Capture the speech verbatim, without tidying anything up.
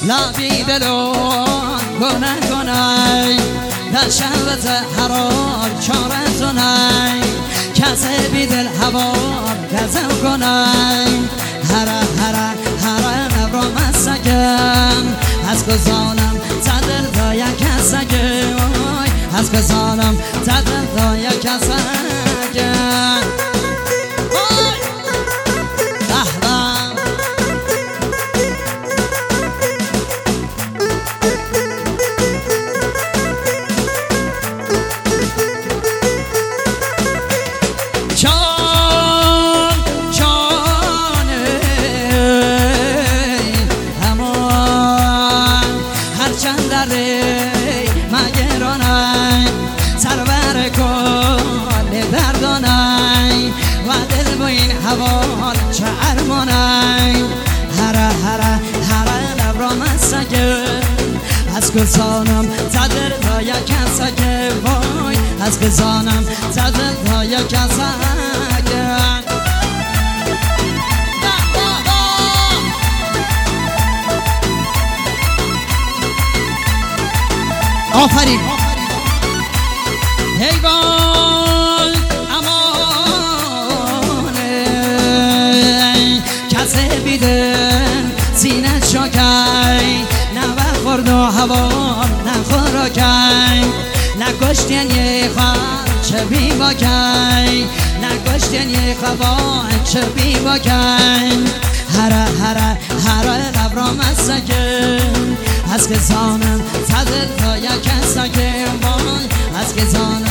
لابی دلون گناه گناه در شهوت حرام چارتونای کسی بی دل هوار گزم کنای هره هره هره نبرا مسکم از گزانم تدل دا یک کسکم از گزانم تدل دا یک کسکم مگرانای سرور کل دردانای و دل با این حوال چه ارمانای هره هره هره لب را مسکم از گزانم تدر تا یک کسکه وای از گزانم تدر تا یک کسکه آفرین حیوان امانه کسی بیدن سینه شاکی نه بخورد و هوا نه خوراکی نکشتین یه خواه چه بی باکی نکشتین یه خواه چه بی باکی هره هره هره لب را مسکن از که زانم تدل تا یک کسکه وای از که زانم